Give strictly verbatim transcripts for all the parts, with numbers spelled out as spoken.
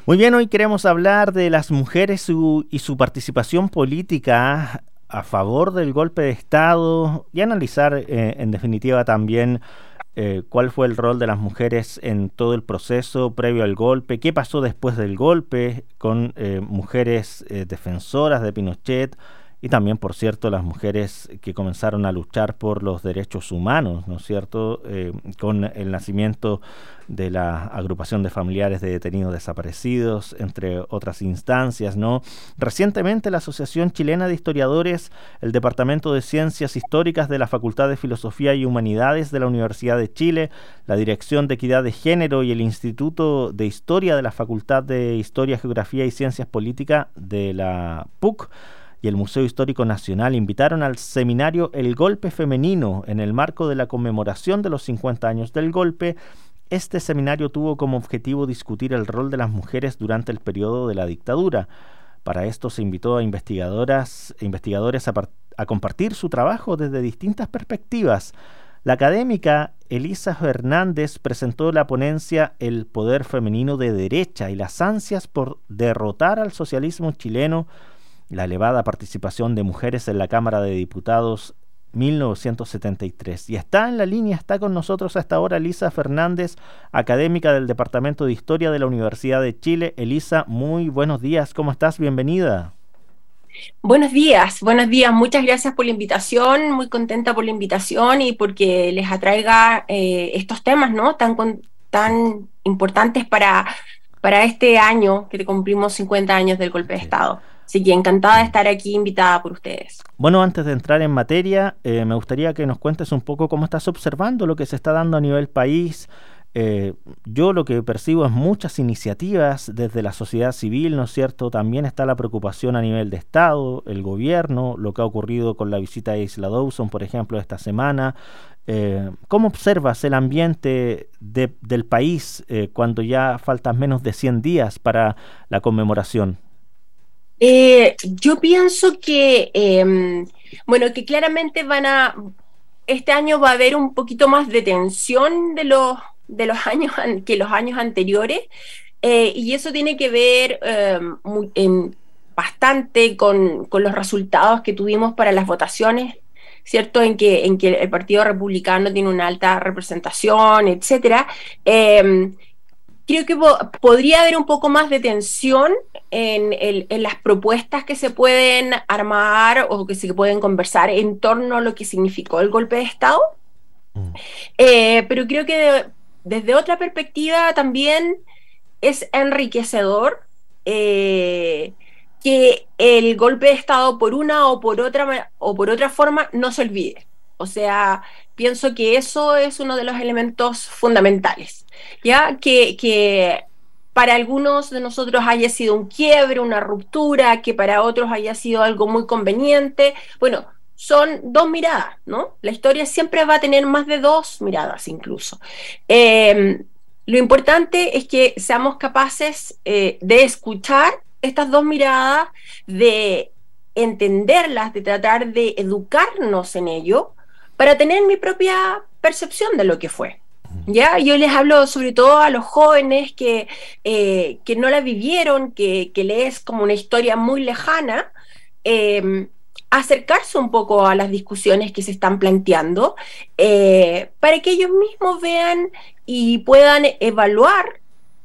Muy bien, hoy queremos hablar de las mujeres su- y su participación política a favor del golpe de Estado y analizar eh, en definitiva también eh, cuál fue el rol de las mujeres en todo el proceso previo al golpe, qué pasó después del golpe con eh, mujeres eh, defensoras de Pinochet y también, por cierto, las mujeres que comenzaron a luchar por los derechos humanos, ¿no es cierto?, Eh, con el nacimiento de la agrupación de familiares de detenidos desaparecidos, entre otras instancias, ¿no? Recientemente la Asociación Chilena de Historiadores, el Departamento de Ciencias Históricas de la Facultad de Filosofía y Humanidades de la Universidad de Chile, la Dirección de Equidad de Género y el Instituto de Historia de la Facultad de Historia, Geografía y Ciencias Políticas de la P U C y el Museo Histórico Nacional invitaron al seminario El Golpe Femenino en el marco de la conmemoración de los cincuenta años del golpe. Este seminario tuvo como objetivo discutir el rol de las mujeres durante el periodo de la dictadura. Para esto se invitó a investigadoras e investigadores a, a compartir su trabajo desde distintas perspectivas. La académica Elisa Fernández presentó la ponencia El poder femenino de derecha y las ansias por derrotar al socialismo chileno, la elevada participación de mujeres en la Cámara de Diputados mil novecientos setenta y tres. Y está en la línea, está con nosotros hasta ahora Elisa Fernández, académica del Departamento de Historia de la Universidad de Chile. Elisa, muy buenos días, ¿cómo estás? Bienvenida. Buenos días, buenos días, muchas gracias por la invitación, muy contenta por la invitación y porque les atraiga eh, estos temas, ¿no? Tan, con, tan importantes para, para este año que cumplimos cincuenta años del golpe de Sí. Estado. Así que encantada de estar aquí invitada por ustedes. Bueno, antes de entrar en materia, eh, me gustaría que nos cuentes un poco cómo estás observando lo que se está dando a nivel país. Eh, yo lo que percibo es muchas iniciativas desde la sociedad civil, ¿no es cierto? También está la preocupación a nivel de Estado, el gobierno, lo que ha ocurrido con la visita de Isla Dawson, por ejemplo, esta semana. Eh, ¿Cómo observas el ambiente de, del país eh, cuando ya faltan menos de cien días para la conmemoración? Eh, yo pienso que, eh, bueno, que claramente van a, este año va a haber un poquito más de tensión de los, de los años an- que los años anteriores, eh, y eso tiene que ver eh, muy- en- bastante con, con los resultados que tuvimos para las votaciones, ¿cierto? En que, en que el Partido Republicano tiene una alta representación, etcétera. Eh, Creo que po- podría haber un poco más de tensión en, el- en las propuestas que se pueden armar o que se pueden conversar en torno a lo que significó el golpe de Estado. Mm. Eh, pero creo que de- desde otra perspectiva también es enriquecedor eh, que el golpe de Estado por una o por otra ma- o por otra forma no se olvide. O sea, pienso que eso es uno de los elementos fundamentales, ya que, que para algunos de nosotros haya sido un quiebre, una ruptura, que para otros haya sido algo muy conveniente. Bueno, son dos miradas, ¿no? La historia siempre va a tener más de dos miradas incluso. Eh, lo importante es que seamos capaces eh, de escuchar estas dos miradas, de entenderlas, de tratar de educarnos en ello, para tener mi propia percepción de lo que fue. ¿Ya? Yo les hablo sobre todo a los jóvenes que, eh, que no la vivieron, que, que les es como una historia muy lejana, eh, acercarse un poco a las discusiones que se están planteando, eh, para que ellos mismos vean y puedan evaluar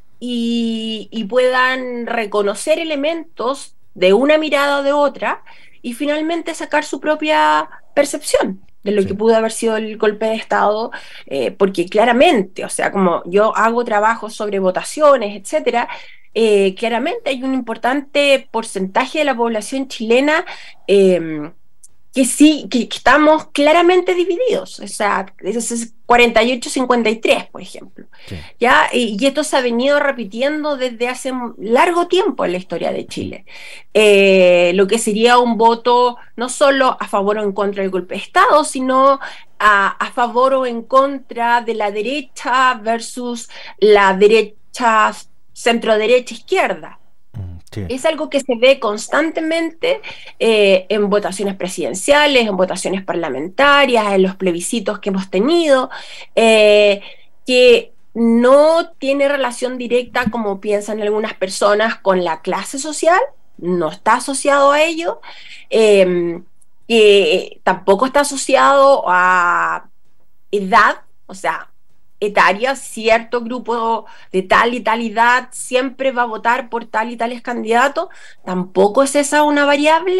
y, y puedan reconocer elementos de una mirada o de otra y finalmente sacar su propia percepción de lo que Sí. pudo haber sido el golpe de Estado, eh, porque claramente, o sea, como yo hago trabajos sobre votaciones, etcétera, eh, claramente hay un importante porcentaje de la población chilena eh, que sí, que, que estamos claramente divididos, o sea, ese es cuarenta y ocho cincuenta y tres, por ejemplo, Sí. ¿ya? Y, y esto se ha venido repitiendo desde hace un largo tiempo en la historia de Chile. Eh, lo que sería un voto no solo a favor o en contra del golpe de Estado, sino a, a favor o en contra de la derecha versus la derecha, centro-derecha, izquierda. Mm, sí. Es algo que se ve constantemente eh, en votaciones presidenciales, en votaciones parlamentarias, en los plebiscitos que hemos tenido, eh, que no tiene relación directa, como piensan algunas personas, con la clase social, no está asociado a ello, eh, que tampoco está asociado a edad, o sea, etaria, cierto grupo de tal y tal edad siempre va a votar por tal y tales candidatos, tampoco es esa una variable.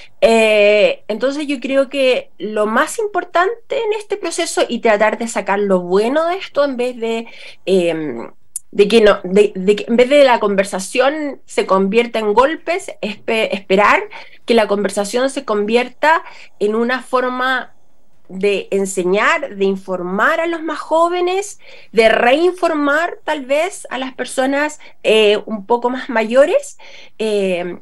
Eh, entonces yo creo que lo más importante en este proceso y tratar de sacar lo bueno de esto en vez de... Eh, de que no, de, de que en vez de la conversación se convierta en golpes, espe, esperar que la conversación se convierta en una forma de enseñar, de informar a los más jóvenes, de reinformar tal vez a las personas eh, un poco más mayores, eh,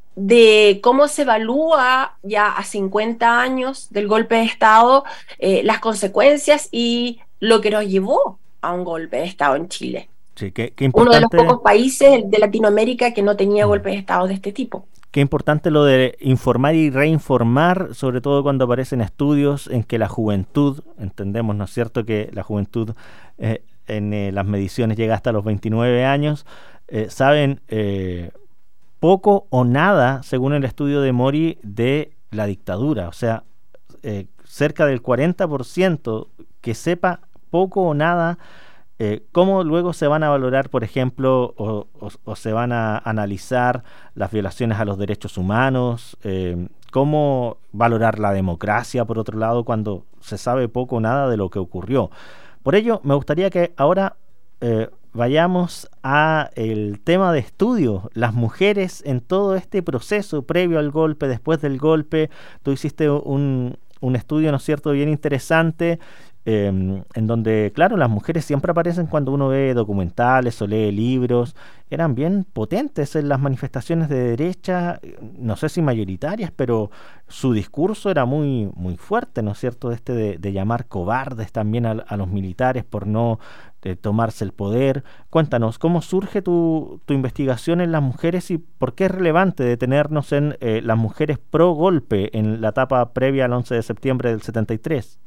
de cómo se evalúa ya a cincuenta años del golpe de Estado, eh, las consecuencias y lo que nos llevó a un golpe de Estado en Chile. Sí, qué, qué Uno de los importante. pocos países de Latinoamérica que no tenía golpes de Estado de este tipo. Qué importante lo de informar y reinformar, sobre todo cuando aparecen estudios en que la juventud, entendemos, ¿no es cierto?, que la juventud eh, en eh, las mediciones llega hasta los veintinueve años, eh, saben eh, poco o nada, según el estudio de Mori, de la dictadura. O sea, eh, cerca del cuarenta por ciento que sepa poco o nada. Eh, ¿Cómo luego se van a valorar, por ejemplo, o, o, o se van a analizar las violaciones a los derechos humanos? Eh, ¿Cómo valorar la democracia, por otro lado, cuando se sabe poco o nada de lo que ocurrió? Por ello, me gustaría que ahora eh, vayamos a el tema de estudio, las mujeres en todo este proceso, previo al golpe, después del golpe. Tú hiciste un, un estudio, ¿no es cierto?, bien interesante, Eh, en donde, claro, las mujeres siempre aparecen cuando uno ve documentales o lee libros. Eran bien potentes en las manifestaciones de derecha, no sé si mayoritarias, pero su discurso era muy, muy fuerte, ¿no es cierto?, este de, de llamar cobardes también a, a los militares por no eh, tomarse el poder. Cuéntanos, ¿cómo surge tu, tu investigación en las mujeres y por qué es relevante detenernos en eh, las mujeres pro golpe en la etapa previa al once de septiembre del setenta y tres?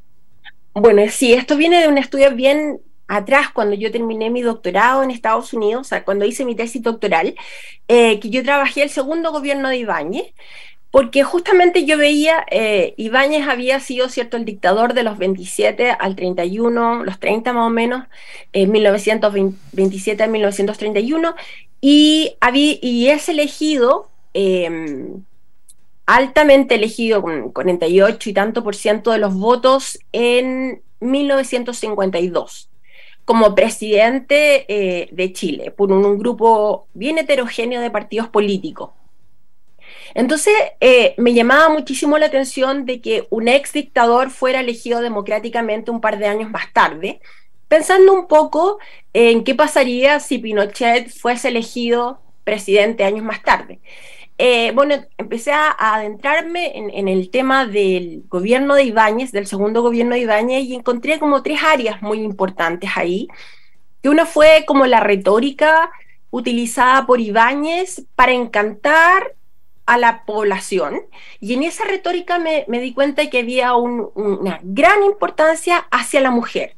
Bueno, sí, esto viene de un estudio bien atrás, cuando yo terminé mi doctorado en Estados Unidos, o sea, cuando hice mi tesis doctoral, eh, que yo trabajé el segundo gobierno de Ibáñez, porque justamente yo veía, eh, Ibáñez había sido, cierto, el dictador de los veintisiete al treinta y uno, los treinta más o menos, en mil novecientos veintisiete a mil novecientos treinta y uno, y, había, y es elegido... Eh, altamente elegido con cuarenta y ocho y tanto por ciento de los votos en mil novecientos cincuenta y dos como presidente eh, de Chile por un, un grupo bien heterogéneo de partidos políticos. Entonces eh, me llamaba muchísimo la atención de que un ex dictador fuera elegido democráticamente un par de años más tarde, pensando un poco en qué pasaría si Pinochet fuese elegido presidente años más tarde. Eh, bueno, empecé a, a adentrarme en, en el tema del gobierno de Ibáñez, del segundo gobierno de Ibáñez, y encontré como tres áreas muy importantes ahí, que una fue como la retórica utilizada por Ibáñez para encantar a la población, y en esa retórica me, me di cuenta que había un, una gran importancia hacia la mujer,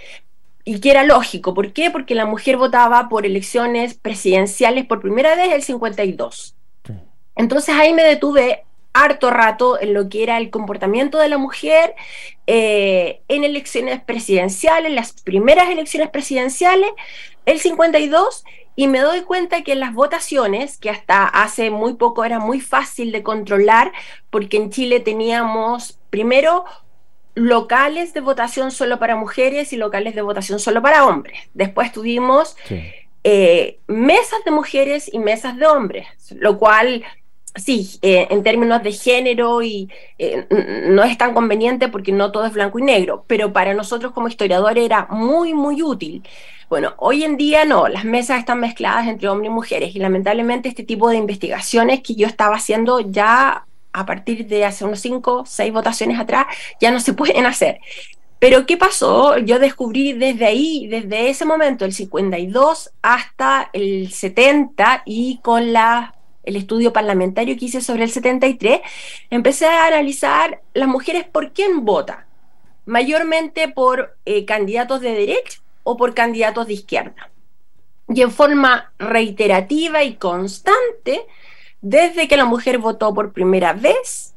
y que era lógico. ¿Por qué? Porque la mujer votaba por elecciones presidenciales por primera vez el cincuenta y dos. Entonces ahí me detuve harto rato en lo que era el comportamiento de la mujer eh, en elecciones presidenciales, las primeras elecciones presidenciales, el cincuenta y dos, y me doy cuenta que en las votaciones, que hasta hace muy poco era muy fácil de controlar, porque en Chile teníamos primero locales de votación solo para mujeres y locales de votación solo para hombres. Después tuvimos sí. eh, mesas de mujeres y mesas de hombres, lo cual... Sí, eh, en términos de género y eh, no es tan conveniente porque no todo es blanco y negro, pero para nosotros como historiadores era muy, muy útil. Bueno, hoy en día no, las mesas están mezcladas entre hombres y mujeres y lamentablemente este tipo de investigaciones que yo estaba haciendo ya a partir de hace unos cinco, seis votaciones atrás, ya no se pueden hacer. Pero ¿qué pasó? Yo descubrí desde ahí, desde ese momento, el cincuenta y dos hasta el setenta, y con la... el estudio parlamentario que hice sobre el setenta y tres, empecé a analizar las mujeres por quién vota, mayormente por eh, candidatos de derecha o por candidatos de izquierda. Y en forma reiterativa y constante, desde que la mujer votó por primera vez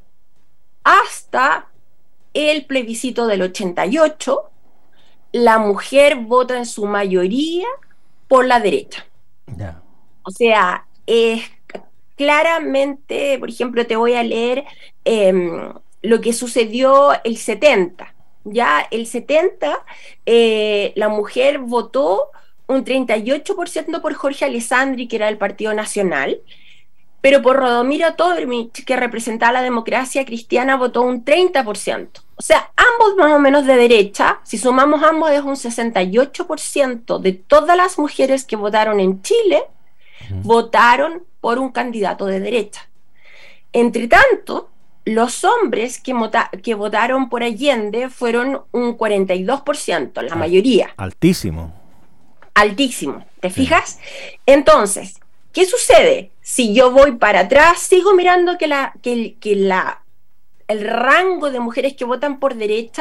hasta el plebiscito del ochenta y ocho, la mujer vota en su mayoría por la derecha. Yeah. O sea, es claramente, por ejemplo, te voy a leer eh, lo que sucedió el setenta. Ya el setenta, eh, la mujer votó un treinta y ocho por ciento por Jorge Alessandri, que era del Partido Nacional, pero por Rodomiro Tomic, que representaba la democracia cristiana, votó un treinta por ciento. O sea, ambos más o menos de derecha. Si sumamos ambos es un sesenta y ocho por ciento de todas las mujeres que votaron en Chile, uh-huh, votaron por un candidato de derecha. Entre tanto, los hombres que, vota- que votaron por Allende fueron un cuarenta y dos por ciento, la mayoría. Altísimo. Altísimo, ¿te fijas? Sí. Entonces, ¿qué sucede? Si yo voy para atrás, sigo mirando que, la, que, que la, el rango de mujeres que votan por derecha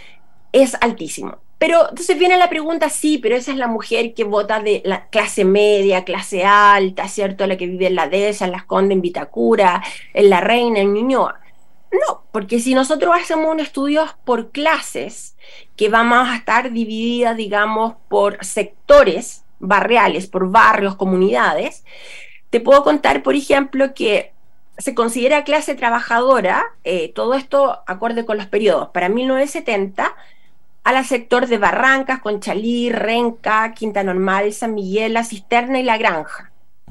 es altísimo. Pero entonces viene la pregunta, sí, pero esa es la mujer que vota de la clase media, clase alta, ¿cierto? La que vive en la Dehesa, en Las Condes, en Vitacura, en La Reina, en Ñuñoa. No, porque si nosotros hacemos un estudio por clases, que vamos a estar divididas, digamos, por sectores barriales, por barrios, comunidades, te puedo contar, por ejemplo, que se considera clase trabajadora, eh, todo esto acorde con los periodos, para mil novecientos setenta, al sector de Barrancas, Conchalí, Renca, Quinta Normal, San Miguel, La Cisterna y La Granja.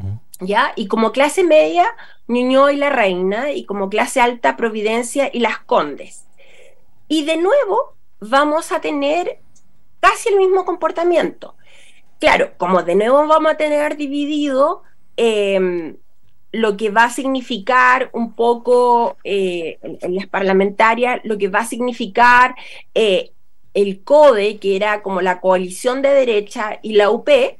¿Ya? Y como clase media, Ñuñoa y La Reina, y como clase alta, Providencia y Las Condes. Y de nuevo vamos a tener casi el mismo comportamiento. Claro, como de nuevo vamos a tener dividido eh, lo que va a significar un poco eh, en, en las parlamentarias, lo que va a significar eh, el CODE, que era como la coalición de derecha, y la U P.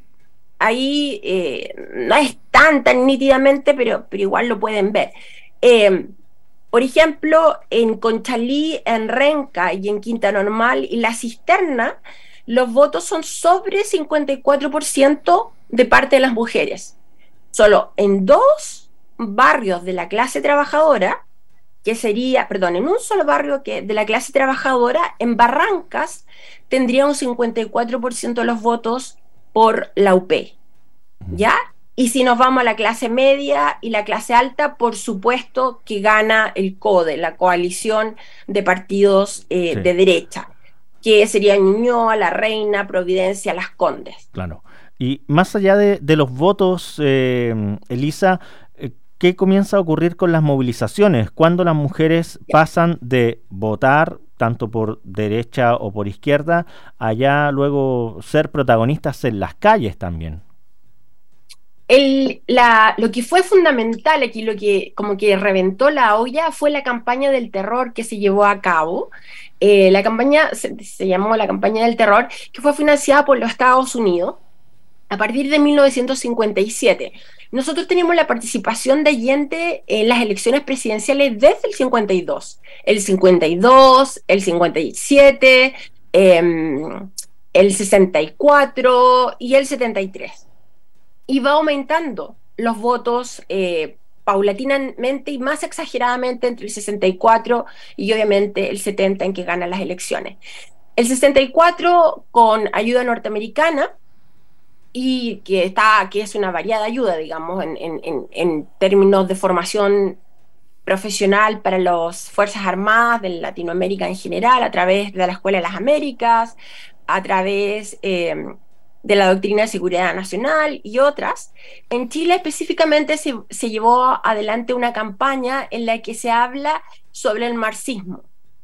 Ahí eh, no es tan, tan nítidamente, pero, pero igual lo pueden ver. Eh, por ejemplo, en Conchalí, en Renca y en Quinta Normal y La Cisterna, los votos son sobre cincuenta y cuatro por ciento de parte de las mujeres. Solo en dos barrios de la clase trabajadora, que sería, perdón, en un solo barrio que de la clase trabajadora, en Barrancas, tendría un cincuenta y cuatro por ciento de los votos por la U P, ¿ya? Y si nos vamos a la clase media y la clase alta, por supuesto que gana el CODE, la coalición de partidos eh, sí. de derecha, que sería Ñuñoa, La Reina, Providencia, Las Condes. Claro. Y más allá de, de los votos, eh, Elisa, ¿qué comienza a ocurrir con las movilizaciones? ¿Cuándo las mujeres pasan de votar tanto por derecha o por izquierda, allá luego ser protagonistas en las calles también? El, la, lo que fue fundamental aquí, lo que como que reventó la olla, fue la campaña del terror que se llevó a cabo. Eh, la campaña se, se llamó la campaña del terror, que fue financiada por los Estados Unidos a partir de mil novecientos cincuenta y siete. Nosotros teníamos la participación de Allende en las elecciones presidenciales desde el cincuenta y dos. El cincuenta y dos, el cincuenta y siete, eh, el sesenta y cuatro y el setenta y tres. Y va aumentando los votos eh, paulatinamente y más exageradamente entre el sesenta y cuatro y obviamente el setenta, en que ganan las elecciones. El sesenta y cuatro con ayuda norteamericana, y que, está, que es una variada ayuda, digamos, en, en, en términos de formación profesional para las Fuerzas Armadas de Latinoamérica en general, a través de la Escuela de las Américas, a través eh, de la Doctrina de Seguridad Nacional y otras. En Chile específicamente se, se llevó adelante una campaña en la que se habla sobre el marxismo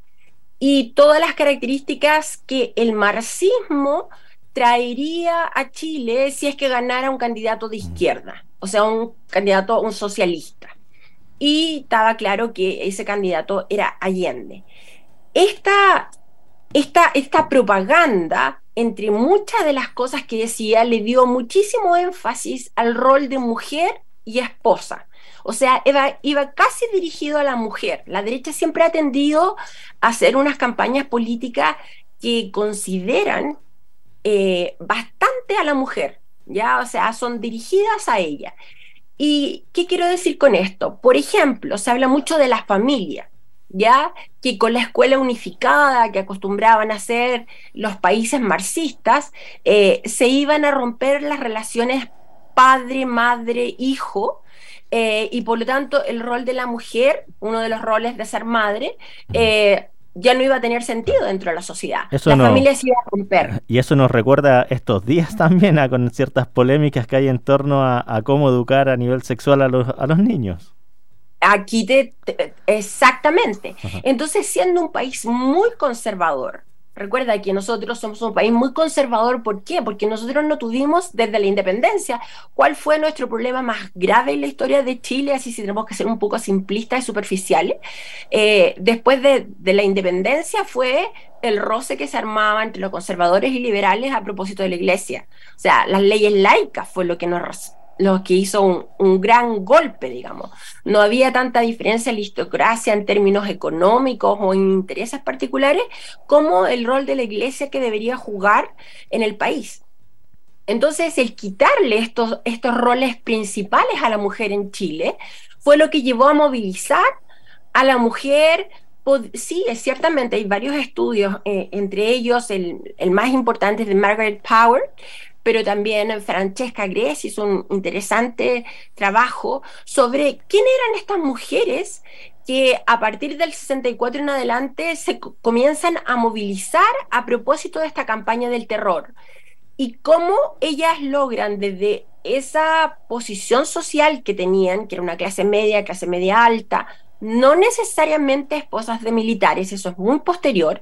y todas las características que el marxismo traería a Chile si es que ganara un candidato de izquierda, o sea, un candidato, un socialista. Y estaba claro que ese candidato era Allende. Esta, esta, esta propaganda, entre muchas de las cosas que decía, le dio muchísimo énfasis al rol de mujer y esposa. O sea, iba, iba casi dirigido a la mujer. La derecha siempre ha tendido a hacer unas campañas políticas que consideran eh, bastante a la mujer, ¿ya? O sea, son dirigidas a ella. ¿Y qué quiero decir con esto? Por ejemplo, se habla mucho de la familia, ¿ya? Que con la escuela unificada que acostumbraban a hacer los países marxistas, eh, se iban a romper las relaciones padre, madre, hijo, eh, y por lo tanto el rol de la mujer, uno de los roles de ser madre, eh, ya no iba a tener sentido dentro de la sociedad. Eso La no, familia se iba a romper. y eso nos recuerda estos días también a con ciertas polémicas que hay en torno a, a cómo educar a nivel sexual a los, a los niños. Aquí te, te- exactamente. Ajá. Entonces, siendo un país muy conservador, recuerda que nosotros somos un país muy conservador, ¿por qué? Porque nosotros no tuvimos desde la independencia. ¿Cuál fue nuestro problema más grave en la historia de Chile? Así si tenemos que ser un poco simplistas y superficiales. Eh, después de, de la independencia fue el roce que se armaba entre los conservadores y liberales a propósito de la iglesia. O sea, las leyes laicas fue lo que nos lo que hizo un, un gran golpe, digamos. No había tanta diferencia en la aristocracia en términos económicos o en intereses particulares como el rol de la iglesia que debería jugar en el país. Entonces, el quitarle estos, estos roles principales a la mujer en Chile fue lo que llevó a movilizar a la mujer. Sí, es ciertamente, hay varios estudios, eh, entre ellos el, el más importante es de Margaret Power, pero también Francesca Gress hizo un interesante trabajo sobre quién eran estas mujeres que a partir del sesenta y cuatro en adelante se comienzan a movilizar a propósito de esta campaña del terror y cómo ellas logran desde esa posición social que tenían, que era una clase media, clase media alta, no necesariamente esposas de militares, eso es muy posterior,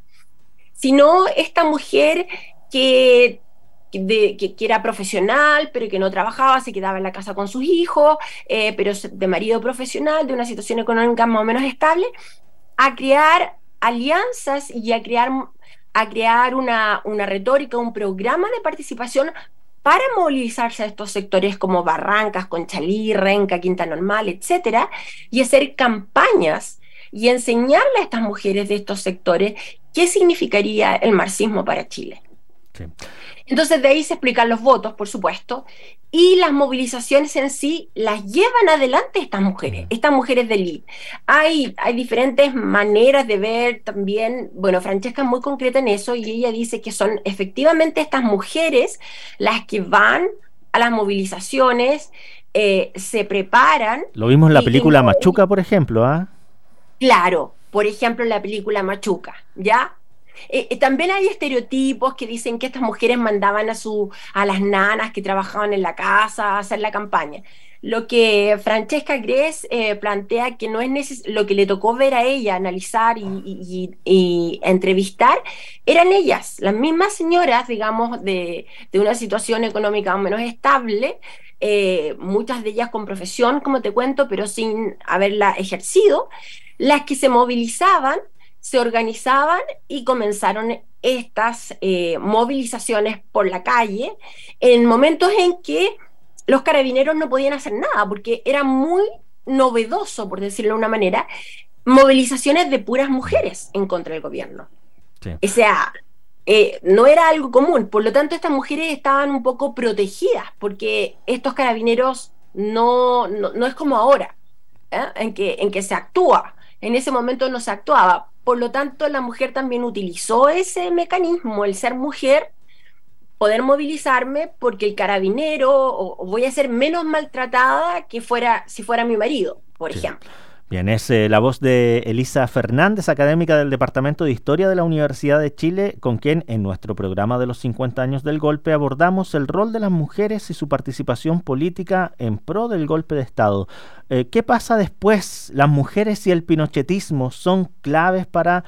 sino esta mujer que, de, que, que era profesional, pero que no trabajaba, se quedaba en la casa con sus hijos, eh, pero de marido profesional, de una situación económica más o menos estable, a crear alianzas y a crear, a crear una, una retórica, un programa de participación para movilizarse a estos sectores como Barrancas, Conchalí, Renca, Quinta Normal, etcétera, y hacer campañas y enseñarle a estas mujeres de estos sectores qué significaría el marxismo para Chile. Sí. Entonces de ahí se explican los votos, por supuesto, y las movilizaciones en sí las llevan adelante estas mujeres, Mm. estas mujeres de élite. Hay, hay diferentes maneras de ver también, bueno, Francesca es muy concreta en eso y ella dice que son efectivamente estas mujeres las que van a las movilizaciones, eh, se preparan. Lo vimos en la y, y película no, Machuca, por ejemplo, ¿ah? claro, por ejemplo en la película Machuca, ¿ya? Eh, eh, también hay estereotipos que dicen que estas mujeres mandaban a, su, a las nanas que trabajaban en la casa a hacer la campaña. Lo que Francesca Gress eh, plantea que no es neces- lo que le tocó ver a ella, analizar y, y- y- y entrevistar, eran ellas, las mismas señoras, digamos, de, de una situación económica más o menos estable, eh, muchas de ellas con profesión, como te cuento, pero sin haberla ejercido, las que se movilizaban, se organizaban y comenzaron estas eh, movilizaciones por la calle en momentos en que los carabineros no podían hacer nada, porque era muy novedoso, por decirlo de una manera, movilizaciones de puras mujeres en contra del gobierno. Sí. O sea, eh, no era algo común, por lo tanto estas mujeres estaban un poco protegidas, porque estos carabineros no, no, no es como ahora, ¿eh? en, que, en que se actúa. En ese momento no se actuaba. Por lo tanto, la mujer también utilizó ese mecanismo, el ser mujer, poder movilizarme porque el carabinero, o, o voy a ser menos maltratada que fuera si fuera mi marido, por Sí. ejemplo. Bien, es eh, la voz de Elisa Fernández, académica del Departamento de Historia de la Universidad de Chile, con quien en nuestro programa de los cincuenta años del golpe abordamos el rol de las mujeres y su participación política en pro del golpe de Estado. Eh, ¿Qué pasa después? ¿Las mujeres y el pinochetismo son claves para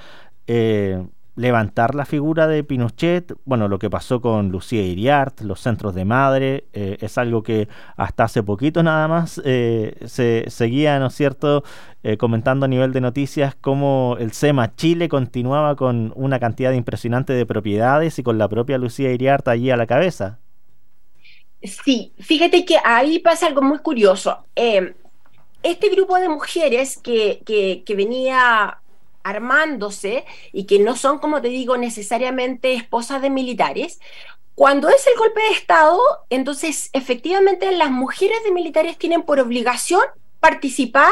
eh, levantar la figura de Pinochet? Bueno, lo que pasó con Lucía Iriart, los centros de madre, eh, es algo que hasta hace poquito nada más eh, se seguía, ¿no es cierto?, eh, comentando a nivel de noticias cómo el SEMA Chile continuaba con una cantidad impresionante de propiedades y con la propia Lucía Iriart allí a la cabeza. Sí, fíjate que ahí pasa algo muy curioso. Eh, este grupo de mujeres que, que, que venía armándose y que no son, como te digo, necesariamente esposas de militares. Cuando es el golpe de Estado, entonces efectivamente las mujeres de militares tienen por obligación participar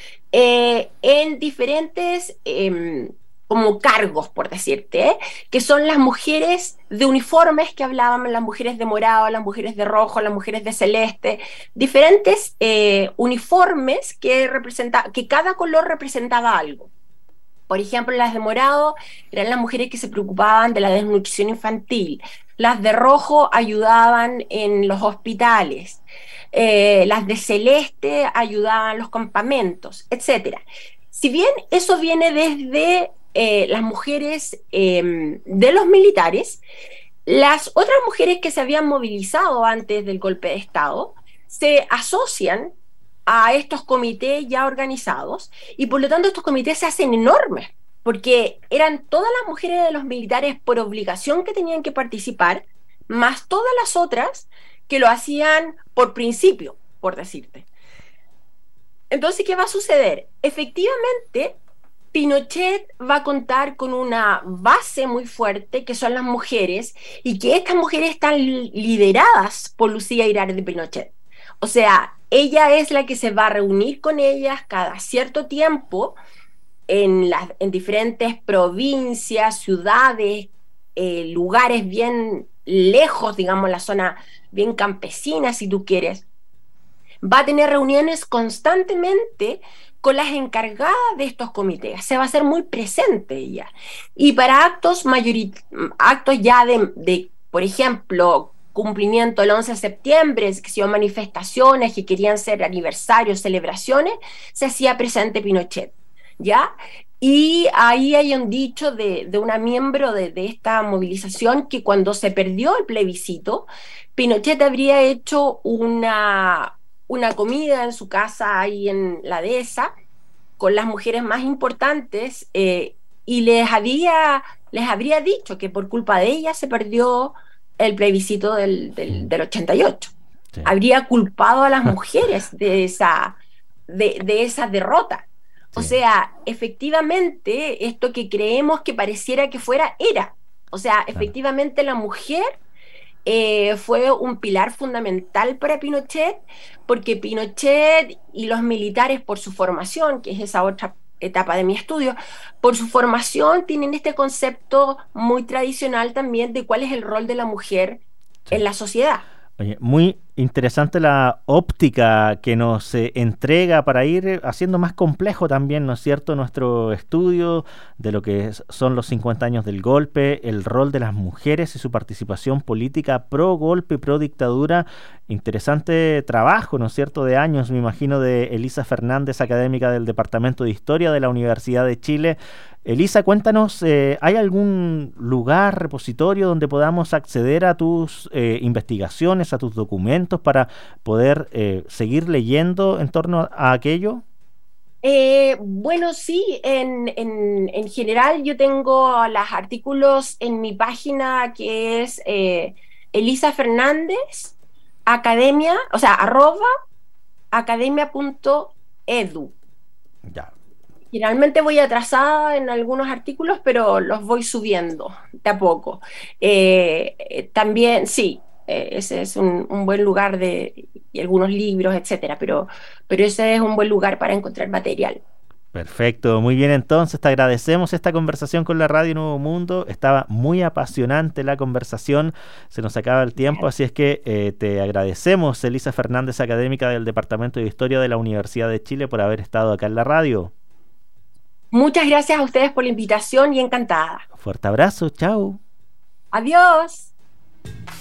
eh, en diferentes eh, como cargos, por decirte, ¿eh? Que son las mujeres de uniformes que hablábamos, las mujeres de morado, las mujeres de rojo, las mujeres de celeste, diferentes eh, uniformes que, representa, que cada color representaba algo. Por ejemplo, las de morado eran las mujeres que se preocupaban de la desnutrición infantil, las de rojo ayudaban en los hospitales, eh, las de celeste ayudaban en los campamentos, etcétera. Si bien eso viene desde eh, las mujeres eh, de los militares, las otras mujeres que se habían movilizado antes del golpe de Estado se asocian a estos comités ya organizados y por lo tanto estos comités se hacen enormes porque eran todas las mujeres de los militares por obligación que tenían que participar, más todas las otras que lo hacían por principio, por decirte. Entonces, ¿qué va a suceder? Efectivamente, Pinochet va a contar con una base muy fuerte que son las mujeres y que estas mujeres están lideradas por Lucía Iriarte Pinochet. O sea, ella es la que se va a reunir con ellas cada cierto tiempo en, las, en diferentes provincias, ciudades, eh, lugares bien lejos, digamos, la zona bien campesina, si tú quieres. Va a tener reuniones constantemente con las encargadas de estos comités. Se va a hacer muy presente ella. Y para actos, mayorit- actos ya de, de, por ejemplo, cumplimiento el once de septiembre, que se manifestaciones que querían ser aniversarios, celebraciones, se hacía presente Pinochet, ¿ya? Y ahí hay un dicho de, de una miembro de, de esta movilización que cuando se perdió el plebiscito, Pinochet habría hecho una, una comida en su casa ahí en la dehesa con las mujeres más importantes eh, y les había, les habría dicho que por culpa de ella se perdió el plebiscito del, del, del ochenta y ocho. Sí. Habría culpado a las mujeres de esa, de, de esa derrota. Sí. O sea, efectivamente, esto que creemos que pareciera que fuera, era. O sea, efectivamente la mujer eh, fue un pilar fundamental para Pinochet, porque Pinochet y los militares, por su formación, que es esa otra etapa de mi estudio, por su formación tienen este concepto muy tradicional también de cuál es el rol de la mujer sí. en la sociedad. Oye, muy interesante la óptica que nos eh, entrega para ir haciendo más complejo también, ¿no es cierto?, nuestro estudio de lo que es, son los cincuenta años del golpe, el rol de las mujeres y su participación política pro golpe y pro dictadura. Interesante trabajo, ¿no es cierto?, de años, me imagino, de Elisa Fernández, académica del Departamento de Historia de la Universidad de Chile. Elisa, cuéntanos, eh, ¿hay algún lugar, repositorio donde podamos acceder a tus eh, investigaciones, a tus documentos para poder eh, seguir leyendo en torno a aquello? Eh, bueno, sí, en, en, en general yo tengo los artículos en mi página que es eh, Elisa Fernández, academia, o sea, arroba academia punto edu. Ya. Generalmente voy atrasada en algunos artículos, pero los voy subiendo de a poco. Eh, también, sí, eh, ese es un, un buen lugar de y algunos libros, etcétera, pero, pero ese es un buen lugar para encontrar material. Perfecto, muy bien, entonces te agradecemos esta conversación con la Radio Nuevo Mundo. Estaba muy apasionante la conversación, se nos acaba el tiempo, así es que eh, te agradecemos, Elisa Fernández, académica del Departamento de Historia de la Universidad de Chile, por haber estado acá en la radio. Muchas gracias a ustedes por la invitación y encantada. Fuerte abrazo, chao. Adiós.